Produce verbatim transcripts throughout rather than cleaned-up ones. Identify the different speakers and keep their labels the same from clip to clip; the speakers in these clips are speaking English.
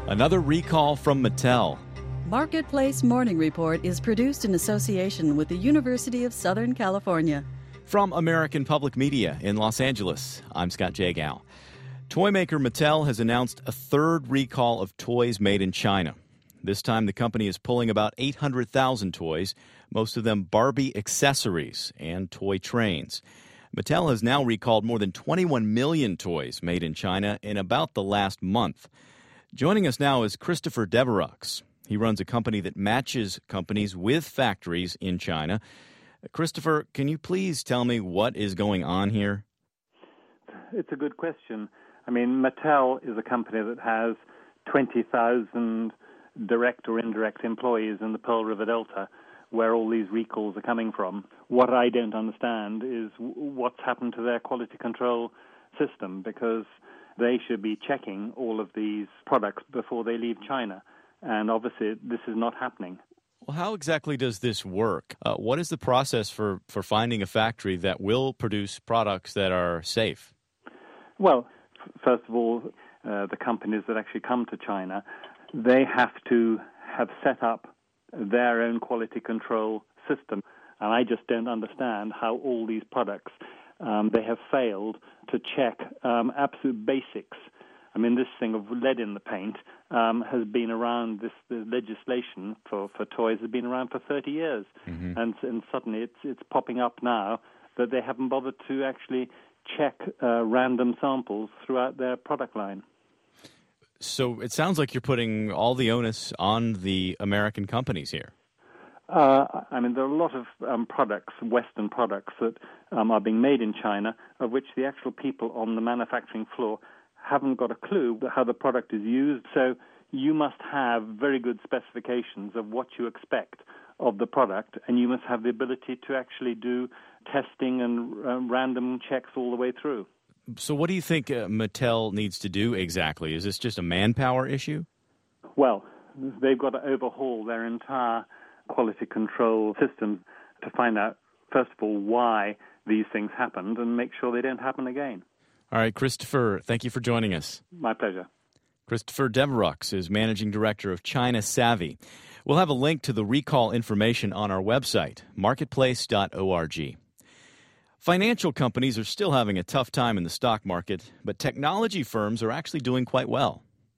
Speaker 1: Another recall from Mattel.
Speaker 2: Marketplace Morning Report is produced in association with the University of Southern California.
Speaker 1: From American Public Media in Los Angeles, I'm Scott Jagow. Toy maker Mattel has announced a third recall of toys made in China. This time the company is pulling about eight hundred thousand toys, most of them Barbie accessories and toy trains. Mattel has now recalled more than twenty-one million toys made in China in about the last month. Joining us now is Christopher Devereux. He runs a company that matches companies with factories in China. Christopher, can you please tell me what is going on here?
Speaker 3: It's a good question. I mean, Mattel is a company that has twenty thousand direct or indirect employees in the Pearl River Delta, where all these recalls are coming from. What I don't understand is what's happened to their quality control system, because they should be checking all of these products before they leave China. And obviously, this is not happening.
Speaker 1: Well, how exactly does this work? Uh, what is the process for, for finding a factory that will produce products that are safe?
Speaker 3: Well, f- first of all, uh, the companies that actually come to China, they have to have set up their own quality control system. And I just don't understand how all these products, um, they have failed to check um, absolute basics. I mean, this thing of lead in the paint um, has been around, this the legislation for, for toys has been around for thirty years. Mm-hmm. And, and suddenly it's, it's popping up now that they haven't bothered to actually check uh, random samples throughout their product line.
Speaker 1: So it sounds like you're putting all the onus on the American companies here.
Speaker 3: Uh, I mean, there are a lot of um, products, Western products, that um, are being made in China, of which the actual people on the manufacturing floor haven't got a clue how the product is used. So you must have very good specifications of what you expect of the product, and you must have the ability to actually do testing and uh, random checks all the way through.
Speaker 1: So what do you think uh, Mattel needs to do exactly? Is this just a manpower issue?
Speaker 3: Well, they've got to overhaul their entire quality control system to find out, first of all, why these things happened and make sure they don't happen again.
Speaker 1: All right, Christopher, thank you for joining us.
Speaker 3: My pleasure.
Speaker 1: Christopher Devereux is Managing Director of China Savvy. We'll have a link to the recall information on our website, marketplace dot org. Financial companies are still having a tough time in the stock market, but technology firms are actually doing quite well.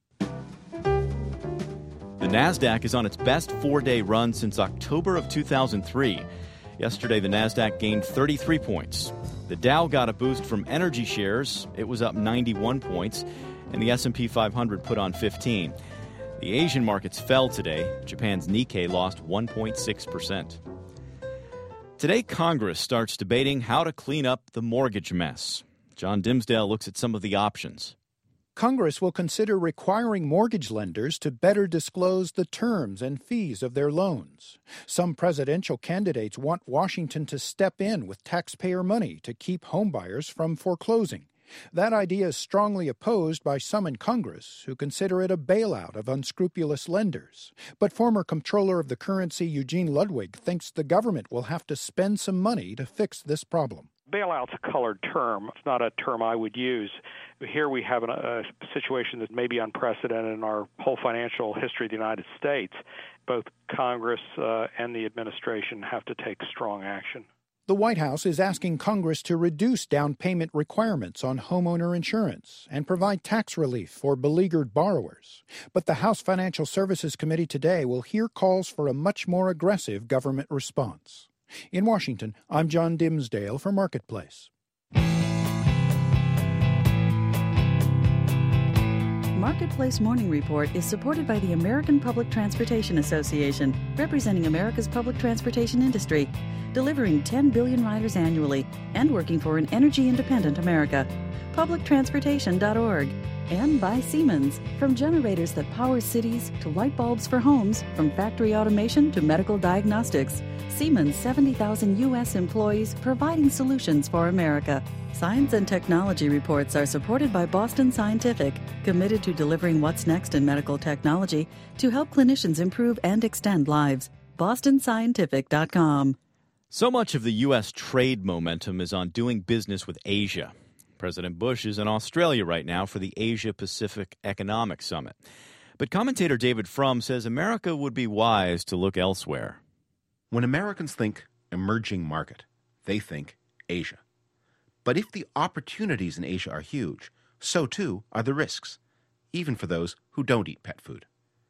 Speaker 1: The NASDAQ is on its best four-day run since October of two thousand three. Yesterday, the NASDAQ gained thirty-three points. The Dow got a boost from energy shares. It was up ninety-one points, and the S and P five hundred put on fifteen. The Asian markets fell today. Japan's Nikkei lost one point six percent. Today, Congress starts debating how to clean up the mortgage mess. John Dimsdale looks at some of the options.
Speaker 4: Congress will consider requiring mortgage lenders to better disclose the terms and fees of their loans. Some presidential candidates want Washington to step in with taxpayer money to keep homebuyers from foreclosing. That idea is strongly opposed by some in Congress who consider it a bailout of unscrupulous lenders. But former Comptroller of the Currency Eugene Ludwig thinks the government will have to spend some money to fix this problem.
Speaker 5: Bailout's a colored term. It's not a term I would use. Here we have an, a situation that may be unprecedented in our whole financial history of the United States. Both Congress uh, and the administration have to take strong action.
Speaker 4: The White House is asking Congress to reduce down payment requirements on homeowner insurance and provide tax relief for beleaguered borrowers. But the House Financial Services Committee today will hear calls for a much more aggressive government response. In Washington, I'm John Dimsdale for Marketplace.
Speaker 2: Marketplace Morning Report is supported by the American Public Transportation Association, representing America's public transportation industry, delivering ten billion riders annually, and working for an energy-independent America. public transportation dot org. And by Siemens. From generators that power cities to light bulbs for homes, from factory automation to medical diagnostics, Siemens' seventy thousand U S employees providing solutions for America. Science and technology reports are supported by Boston Scientific, committed to delivering what's next in medical technology to help clinicians improve and extend lives. boston scientific dot com.
Speaker 1: So much of the U S trade momentum is on doing business with Asia. President Bush is in Australia right now for the Asia-Pacific Economic Summit. But commentator David Frum says America would be wise to look elsewhere.
Speaker 6: When Americans think emerging market, they think Asia. But if the opportunities in Asia are huge, so too are the risks, even for those who don't eat pet food.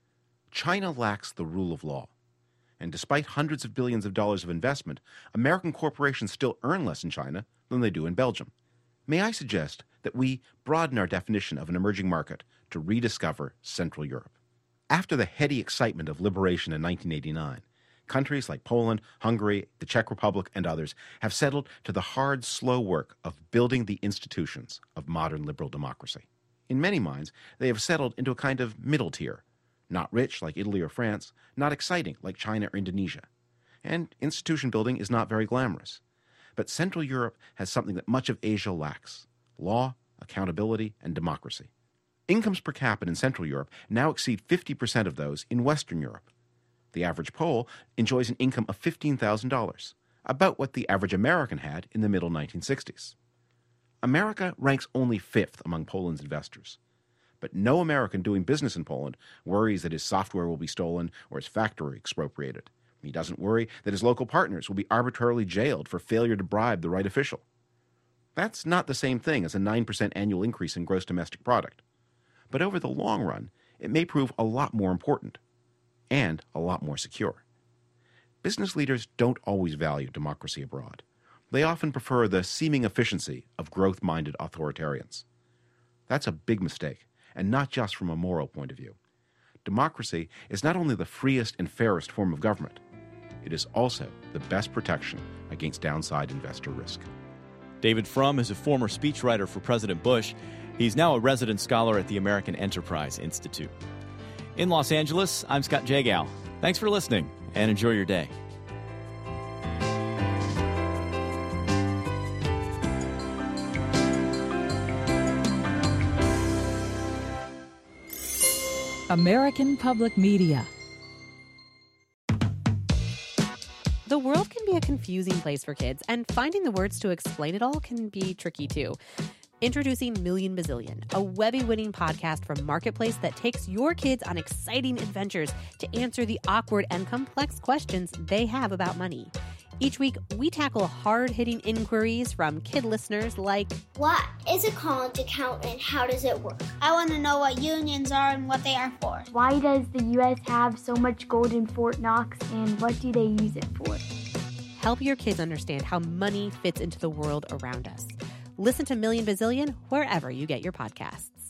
Speaker 6: China lacks the rule of law. And despite hundreds of billions of dollars of investment, American corporations still earn less in China than they do in Belgium. May I suggest that we broaden our definition of an emerging market to rediscover Central Europe? After the heady excitement of liberation in nineteen eighty-nine, countries like Poland, Hungary, the Czech Republic, and others have settled to the hard, slow work of building the institutions of modern liberal democracy. In many minds, they have settled into a kind of middle tier, not rich like Italy or France, not exciting like China or Indonesia. And institution building is not very glamorous. But Central Europe has something that much of Asia lacks: law, accountability, and democracy. Incomes per capita in Central Europe now exceed fifty percent of those in Western Europe. The average Pole enjoys an income of fifteen thousand dollars, about what the average American had in the middle nineteen sixties. America ranks only fifth among Poland's investors. But no American doing business in Poland worries that his software will be stolen or his factory expropriated. He doesn't worry that his local partners will be arbitrarily jailed for failure to bribe the right official. That's not the same thing as a nine percent annual increase in gross domestic product. But over the long run, it may prove a lot more important and a lot more secure. Business leaders don't always value democracy abroad. They often prefer the seeming efficiency of growth-minded authoritarians. That's a big mistake, and not just from a moral point of view. Democracy is not only the freest and fairest form of government, it is also the best protection against downside investor risk.
Speaker 1: David Frum is a former speechwriter for President Bush. He's now a resident scholar at the American Enterprise Institute. In Los Angeles, I'm Scott Jagow. Thanks for listening, and enjoy your day.
Speaker 7: American Public Media.
Speaker 8: The world can be a confusing place for kids, and finding the words to explain it all can be tricky too. Introducing Million Bazillion, a Webby-winning podcast from Marketplace that takes your kids on exciting adventures to answer the awkward and complex questions they have about money. Each week, we tackle hard-hitting inquiries from kid listeners like,
Speaker 9: what is a college account and how does it work? I want to know what unions are and what they are for.
Speaker 10: Why does the U S have so much gold in Fort Knox and what do they use it for?
Speaker 8: Help your kids understand how money fits into the world around us. Listen to Million Bazillion wherever you get your podcasts.